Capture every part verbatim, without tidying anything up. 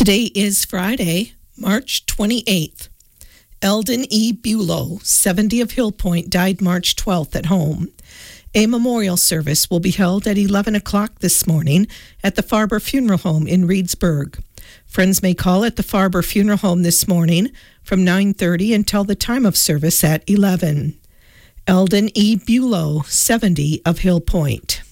Today is Friday, March twenty-eighth. Eldon E. Bulow, seventy of Hill Point, died March twelfth at home. A memorial service will be held at eleven o'clock this morning at the Farber Funeral Home in Reedsburg. Friends may call at the Farber Funeral Home this morning from nine thirty until the time of service at eleven. Eldon E. Bulow, seventy of Hill Point.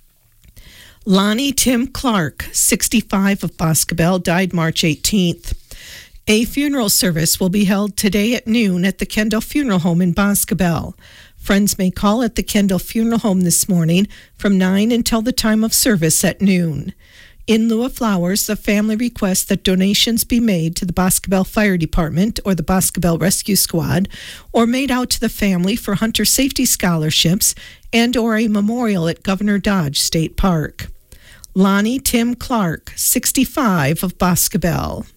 Lonnie Tim Clark, sixty-five of Boscobel, died March eighteenth. A funeral service will be held today at noon at the Kendall Funeral Home in Boscobel. Friends may call at the Kendall Funeral Home this morning from nine until the time of service at noon. In lieu of flowers, the family requests that donations be made to the Boscobel Fire Department or the Boscobel Rescue Squad, or made out to the family for hunter safety scholarships and or a memorial at Governor Dodge State Park. Lonnie Tim Clark, sixty-five of Boscobel.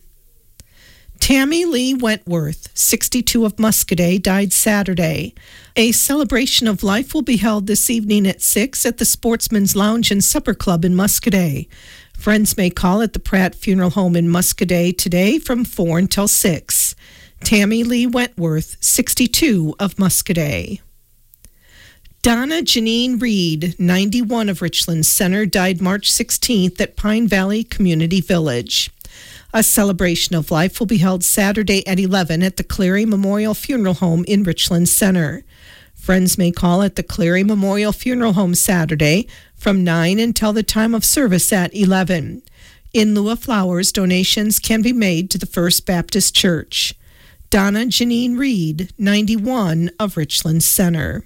Tammy Lee Wentworth, sixty-two of Muscoda, died Saturday. A celebration of life will be held this evening at six at the Sportsman's Lounge and Supper Club in Muscoda. Friends may call at the Pratt Funeral Home in Muscoda today from four until six. Tammy Lee Wentworth, sixty-two of Muscoda. Donna Janine Reed, ninety-one of Richland Center, died March sixteenth at Pine Valley Community Village. A celebration of life will be held Saturday at eleven at the Cleary Memorial Funeral Home in Richland Center. Friends may call at the Cleary Memorial Funeral Home Saturday from nine until the time of service at eleven. In lieu of flowers, donations can be made to the First Baptist Church. Donna Janine Reed, ninety-one of Richland Center.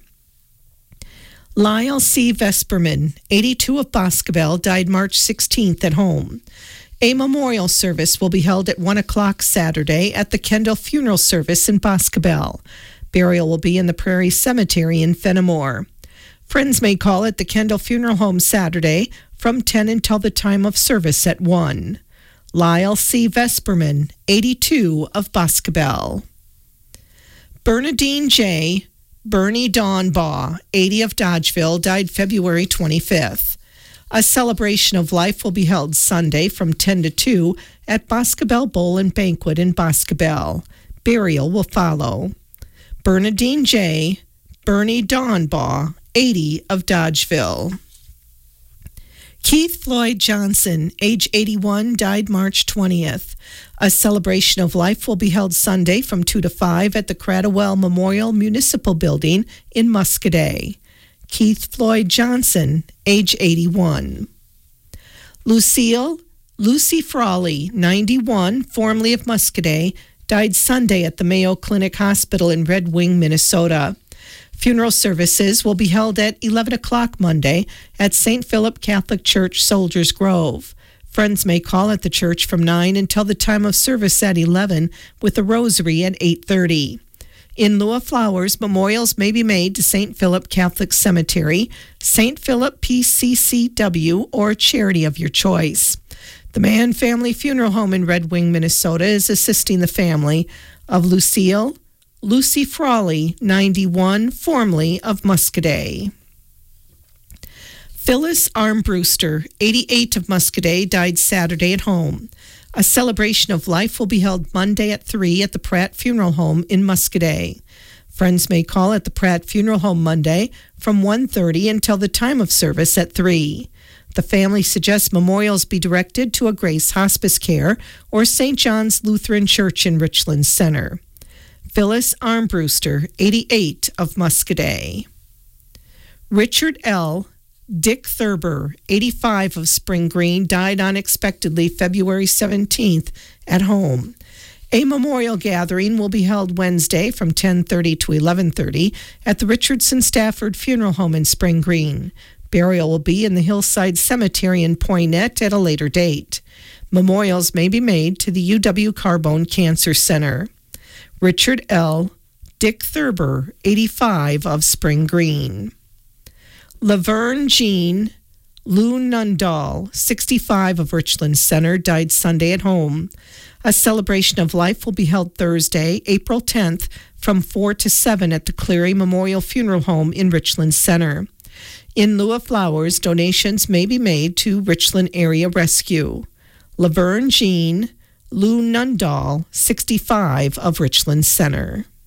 Lyle C. Vesperman, eighty-two of Boscobel, died March sixteenth at home. A memorial service will be held at one o'clock Saturday at the Kendall Funeral Service in Boscobel. Burial will be in the Prairie Cemetery in Fenimore. Friends may call at the Kendall Funeral Home Saturday from ten until the time of service at one. Lyle C. Vesperman, eighty-two of Boscobel. Bernadine J. Bernie Dawnbaugh, eighty of Dodgeville, died February twenty-fifth. A celebration of life will be held Sunday from ten to two at Boscobel Bowl and Banquet in Boscobel. Burial will follow. Bernadine J. Bernie Dawnbaugh, eighty of Dodgeville. Keith Floyd Johnson, age eighty-one, died March twentieth. A celebration of life will be held Sunday from two to five at the Cradwell Memorial Municipal Building in Muscoda. Keith Floyd Johnson, age eighty-one. Lucille Lucy Frawley, ninety-one, formerly of Muscoda, died Sunday at the Mayo Clinic Hospital in Red Wing, Minnesota. Funeral services will be held at eleven o'clock Monday at Saint Philip Catholic Church, Soldiers Grove. Friends may call at the church from nine until the time of service at eleven, with a rosary at eight thirty. In lieu of flowers, memorials may be made to Saint Philip Catholic Cemetery, Saint Philip P C C W, or charity of your choice. The Mann Family Funeral Home in Red Wing, Minnesota is assisting the family of Lucille Lucy Frawley, ninety-one, formerly of Muscoda. Phyllis Armbruster, eighty-eight of Muscoda, died Saturday at home. A celebration of life will be held Monday at three at the Pratt Funeral Home in Muscoda. Friends may call at the Pratt Funeral Home Monday from one thirty until the time of service at three. The family suggests memorials be directed to a Grace Hospice Care or Saint John's Lutheran Church in Richland Center. Phyllis Armbruster, eighty-eight of Muscoda. Richard L. Dick Thurber, eighty-five of Spring Green, died unexpectedly February seventeenth at home. A memorial gathering will be held Wednesday from ten thirty to eleven thirty at the Richardson Stafford Funeral Home in Spring Green. Burial will be in the Hillside Cemetery in Poinet at a later date. Memorials may be made to the U W Carbone Cancer Center. Richard L. Dick Thurber, eighty-five of Spring Green. Laverne Jean Lou Nundahl, sixty-five of Richland Center, died Sunday at home. A celebration of life will be held Thursday, April tenth, from four to seven at the Cleary Memorial Funeral Home in Richland Center. In lieu of flowers, donations may be made to Richland Area Rescue. Laverne Jean Lou Nundahl, sixty-five, of Richland Center.